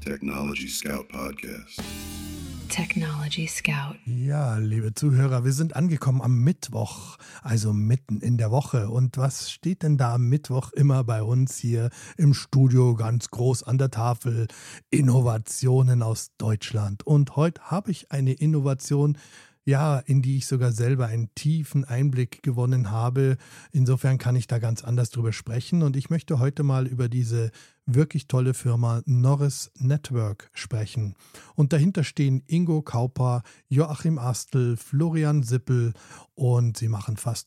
Technology Scout Podcast. Technology Scout. Ja, liebe Zuhörer, wir sind angekommen am Mittwoch, also mitten in der Woche. Und was steht denn da am Mittwoch immer bei uns hier im Studio ganz groß an der Tafel? Innovationen aus Deutschland. Und heute habe ich eine Innovation, ja, in die ich sogar selber einen tiefen Einblick gewonnen habe. Insofern kann ich da ganz anders drüber sprechen. Und ich möchte heute mal über diese wirklich tolle Firma Norris Network sprechen. Und dahinter stehen Ingo Kauper, Joachim Astl, Florian Sippel und sie machen fast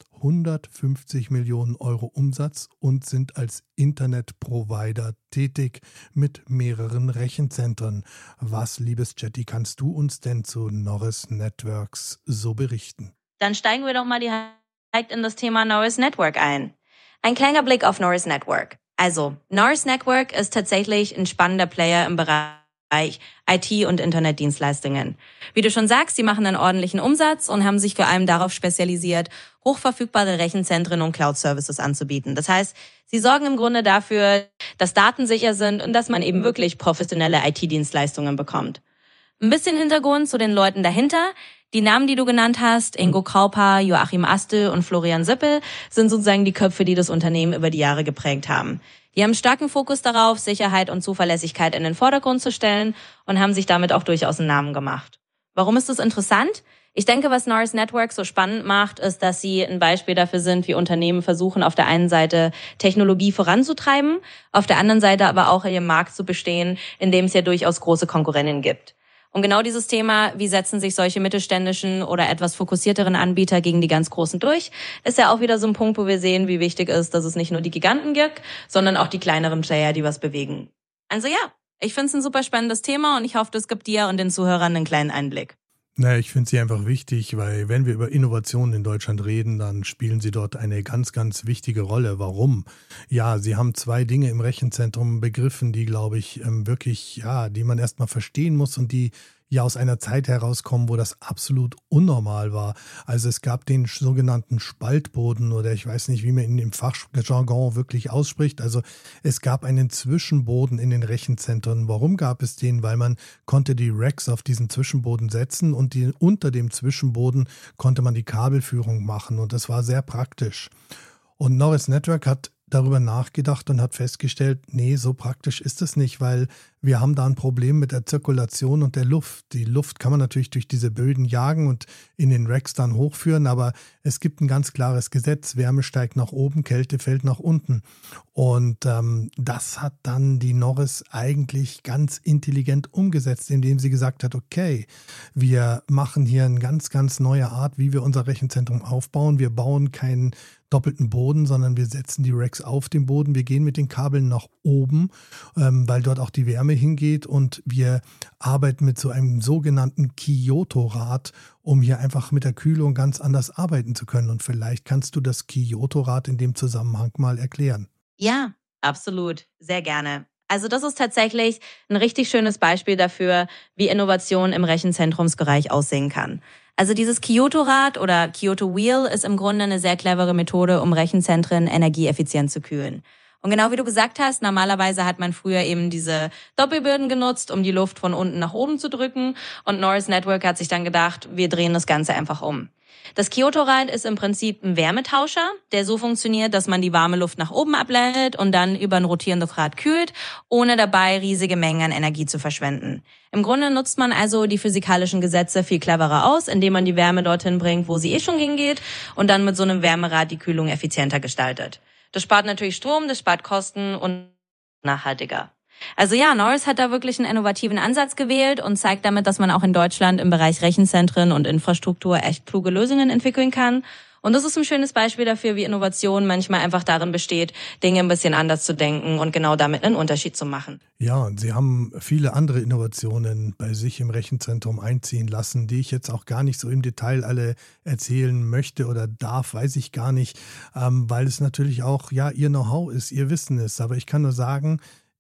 150 Millionen Euro Umsatz und sind als Internetprovider tätig mit mehreren Rechenzentren. Was, liebes Jetty, kannst du uns denn zu Norris Networks so berichten? Dann steigen wir doch mal direkt in das Thema Norris Network ein. Ein kleiner Blick auf Norris Network. Also, Norris Network ist tatsächlich ein spannender Player im Bereich IT- und Internetdienstleistungen. Wie du schon sagst, sie machen einen ordentlichen Umsatz und haben sich vor allem darauf spezialisiert, hochverfügbare Rechenzentren und Cloud-Services anzubieten. Das heißt, sie sorgen im Grunde dafür, dass Daten sicher sind und dass man eben wirklich professionelle IT-Dienstleistungen bekommt. Ein bisschen Hintergrund zu den Leuten dahinter. Die Namen, die du genannt hast, Ingo Kauper, Joachim Astl und Florian Sippel, sind sozusagen die Köpfe, die das Unternehmen über die Jahre geprägt haben. Die haben starken Fokus darauf, Sicherheit und Zuverlässigkeit in den Vordergrund zu stellen und haben sich damit auch durchaus einen Namen gemacht. Warum ist das interessant? Ich denke, was Norris Network so spannend macht, ist, dass sie ein Beispiel dafür sind, wie Unternehmen versuchen, auf der einen Seite Technologie voranzutreiben, auf der anderen Seite aber auch in ihrem Markt zu bestehen, in dem es ja durchaus große Konkurrenten gibt. Und genau dieses Thema, wie setzen sich solche mittelständischen oder etwas fokussierteren Anbieter gegen die ganz Großen durch, ist ja auch wieder so ein Punkt, wo wir sehen, wie wichtig ist, dass es nicht nur die Giganten gibt, sondern auch die kleineren Player, die was bewegen. Also ja, ich finde es ein super spannendes Thema und ich hoffe, das gibt dir und den Zuhörern einen kleinen Einblick. Naja, ich finde sie einfach wichtig, weil wenn wir über Innovationen in Deutschland reden, dann spielen sie dort eine ganz, ganz wichtige Rolle. Warum? Ja, sie haben zwei Dinge im Rechenzentrum begriffen, die, glaube ich, wirklich, ja, die man erstmal verstehen muss und die ja aus einer Zeit herauskommen, wo das absolut unnormal war. Also es gab den sogenannten Spaltboden oder ich weiß nicht, wie man ihn im Fachjargon wirklich ausspricht. Also es gab einen Zwischenboden in den Rechenzentren. Warum gab es den? Weil man konnte die Racks auf diesen Zwischenboden setzen und unter dem Zwischenboden konnte man die Kabelführung machen und das war sehr praktisch. Und Norris Network hat darüber nachgedacht und hat festgestellt, nee, so praktisch ist es nicht, weil wir haben da ein Problem mit der Zirkulation und der Luft. Die Luft kann man natürlich durch diese Böden jagen und in den Racks dann hochführen, aber es gibt ein ganz klares Gesetz, Wärme steigt nach oben, Kälte fällt nach unten. Und das hat dann die Norris eigentlich ganz intelligent umgesetzt, indem sie gesagt hat, okay, wir machen hier eine ganz, ganz neue Art, wie wir unser Rechenzentrum aufbauen. Wir bauen keinen doppelten Boden, sondern wir setzen die Racks auf den Boden. Wir gehen mit den Kabeln nach oben, weil dort auch die Wärme hingeht und wir arbeiten mit so einem sogenannten Kyoto-Rad, um hier einfach mit der Kühlung ganz anders arbeiten zu können. Und vielleicht kannst du das Kyoto-Rad in dem Zusammenhang mal erklären. Ja, absolut. Sehr gerne. Also das ist tatsächlich ein richtig schönes Beispiel dafür, wie Innovation im Rechenzentrumsbereich aussehen kann. Also dieses Kyoto-Rad oder Kyoto-Wheel ist im Grunde eine sehr clevere Methode, um Rechenzentren energieeffizient zu kühlen. Und genau wie du gesagt hast, normalerweise hat man früher eben diese Doppelböden genutzt, um die Luft von unten nach oben zu drücken. Und Norris Network hat sich dann gedacht, wir drehen das Ganze einfach um. Das Kyoto-Rad ist im Prinzip ein Wärmetauscher, der so funktioniert, dass man die warme Luft nach oben ableitet und dann über ein rotierendes Rad kühlt, ohne dabei riesige Mengen an Energie zu verschwenden. Im Grunde nutzt man also die physikalischen Gesetze viel cleverer aus, indem man die Wärme dorthin bringt, wo sie eh schon hingeht und dann mit so einem Wärmerad die Kühlung effizienter gestaltet. Das spart natürlich Strom, das spart Kosten und nachhaltiger. Also ja, Norris hat da wirklich einen innovativen Ansatz gewählt und zeigt damit, dass man auch in Deutschland im Bereich Rechenzentren und Infrastruktur echt kluge Lösungen entwickeln kann. Und das ist ein schönes Beispiel dafür, wie Innovation manchmal einfach darin besteht, Dinge ein bisschen anders zu denken und genau damit einen Unterschied zu machen. Ja, und sie haben viele andere Innovationen bei sich im Rechenzentrum einziehen lassen, die ich jetzt auch gar nicht so im Detail alle erzählen möchte oder darf, weiß ich gar nicht, weil es natürlich auch ja ihr Know-how ist, ihr Wissen ist. Aber ich kann nur sagen,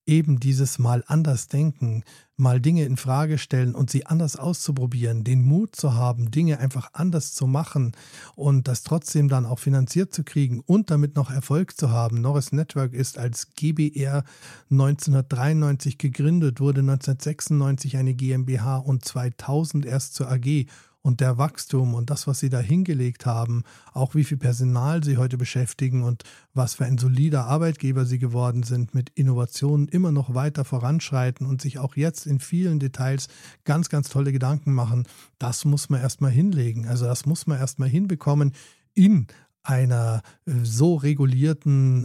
eben dieses Mal anders denken, mal Dinge in Frage stellen und sie anders auszuprobieren, den Mut zu haben, Dinge einfach anders zu machen und das trotzdem dann auch finanziert zu kriegen und damit noch Erfolg zu haben. Norris Network ist als GbR 1993 gegründet, wurde 1996 eine GmbH und 2000 erst zur AG. Und der Wachstum und das, was sie da hingelegt haben, auch wie viel Personal sie heute beschäftigen und was für ein solider Arbeitgeber sie geworden sind, mit Innovationen immer noch weiter voranschreiten und sich auch jetzt in vielen Details ganz, ganz tolle Gedanken machen, das muss man erstmal hinlegen. Also das muss man erstmal hinbekommen in einem so regulierten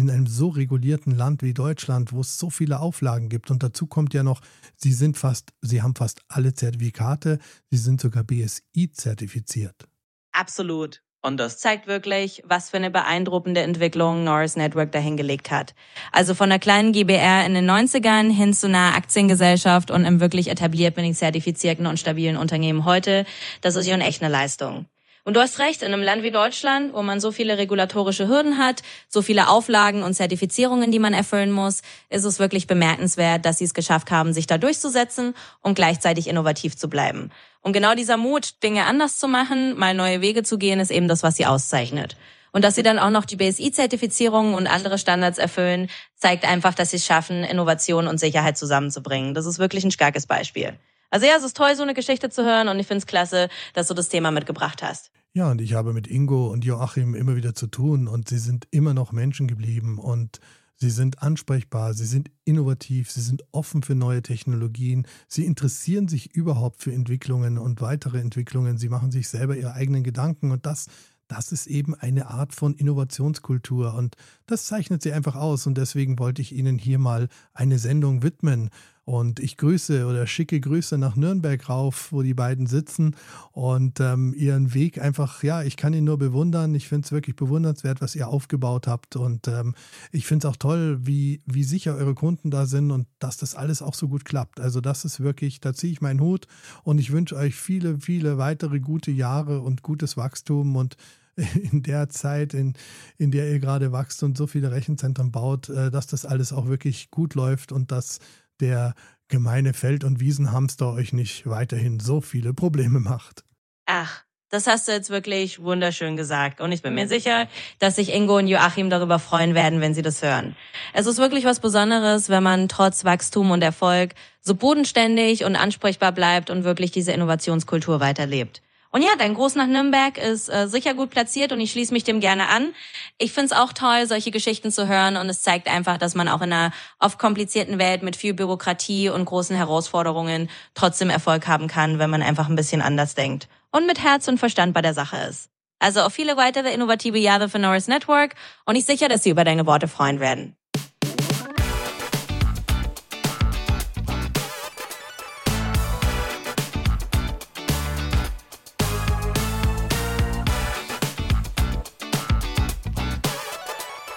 Land wie Deutschland, wo es so viele Auflagen gibt. Und dazu kommt ja noch, sie haben fast alle Zertifikate, sie sind sogar BSI zertifiziert. Absolut. Und das zeigt wirklich, was für eine beeindruckende Entwicklung Norris Network dahingelegt hat. Also von einer kleinen GbR in den 90ern hin zu einer Aktiengesellschaft und einem wirklich etablierten, zertifizierten und stabilen Unternehmen heute, das ist schon echt eine Leistung. Und du hast recht, in einem Land wie Deutschland, wo man so viele regulatorische Hürden hat, so viele Auflagen und Zertifizierungen, die man erfüllen muss, ist es wirklich bemerkenswert, dass sie es geschafft haben, sich da durchzusetzen und gleichzeitig innovativ zu bleiben. Und genau dieser Mut, Dinge anders zu machen, mal neue Wege zu gehen, ist eben das, was sie auszeichnet. Und dass sie dann auch noch die BSI-Zertifizierungen und andere Standards erfüllen, zeigt einfach, dass sie es schaffen, Innovation und Sicherheit zusammenzubringen. Das ist wirklich ein starkes Beispiel. Also ja, es ist toll, so eine Geschichte zu hören und ich finde es klasse, dass du das Thema mitgebracht hast. Ja, und ich habe mit Ingo und Joachim immer wieder zu tun und sie sind immer noch Menschen geblieben und sie sind ansprechbar, sie sind innovativ, sie sind offen für neue Technologien, sie interessieren sich überhaupt für Entwicklungen und weitere Entwicklungen, sie machen sich selber ihre eigenen Gedanken und das ist eben eine Art von Innovationskultur und das zeichnet sie einfach aus und deswegen wollte ich Ihnen hier mal eine Sendung widmen. Und ich schicke Grüße nach Nürnberg rauf, wo die beiden sitzen und ihren Weg einfach, ja, ich kann ihn nur bewundern. Ich finde es wirklich bewundernswert, was ihr aufgebaut habt. Und ich finde es auch toll, wie sicher eure Kunden da sind und dass das alles auch so gut klappt. Also das ist wirklich, da ziehe ich meinen Hut und ich wünsche euch viele, viele weitere gute Jahre und gutes Wachstum und in der Zeit, in der ihr gerade wächst und so viele Rechenzentren baut, dass das alles auch wirklich gut läuft und dass der gemeine Feld- und Wiesenhamster euch nicht weiterhin so viele Probleme macht. Ach, das hast du jetzt wirklich wunderschön gesagt. Und ich bin mir sicher, dass sich Ingo und Joachim darüber freuen werden, wenn sie das hören. Es ist wirklich was Besonderes, wenn man trotz Wachstum und Erfolg so bodenständig und ansprechbar bleibt und wirklich diese Innovationskultur weiterlebt. Und ja, dein Gruß nach Nürnberg ist sicher gut platziert und ich schließe mich dem gerne an. Ich finde es auch toll, solche Geschichten zu hören und es zeigt einfach, dass man auch in einer oft komplizierten Welt mit viel Bürokratie und großen Herausforderungen trotzdem Erfolg haben kann, wenn man einfach ein bisschen anders denkt und mit Herz und Verstand bei der Sache ist. Also auf viele weitere innovative Jahre für Norris Network und ich sicher, dass sie über deine Worte freuen werden.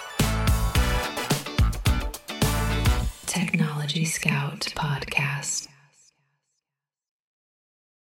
Technology Scout Podcast.